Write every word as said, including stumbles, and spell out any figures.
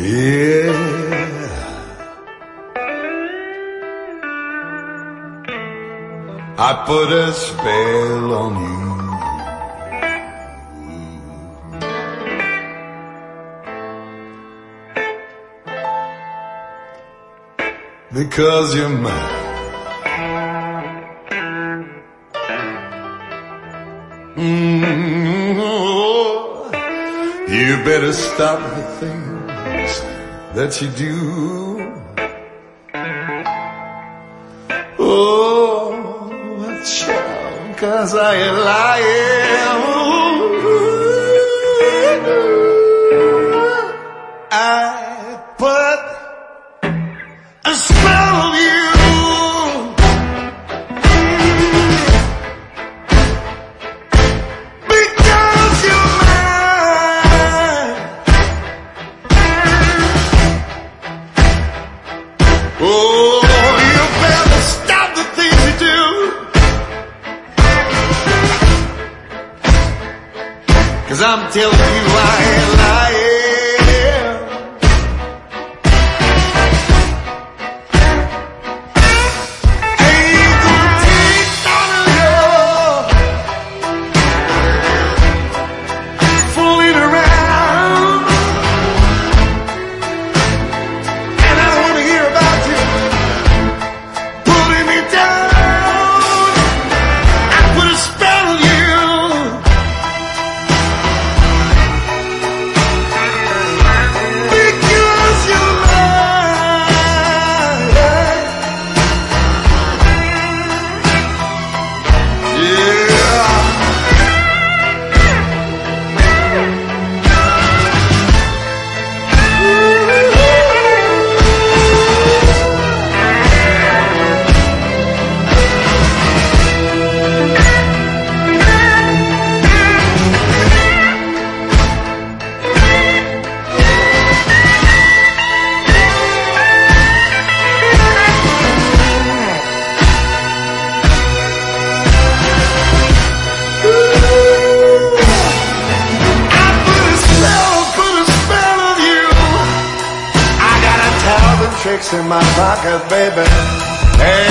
Yeah. I put a spell on you. Because you're mine. Mm-hmm. You better stop the things that you do. Oh, child, 'cause I ain't lying. I put a spell on you. Because you're mine. Oh, you better stop the things you do. 'Cause I'm telling you I ain't lying. Tricks in my pocket, baby. Hey.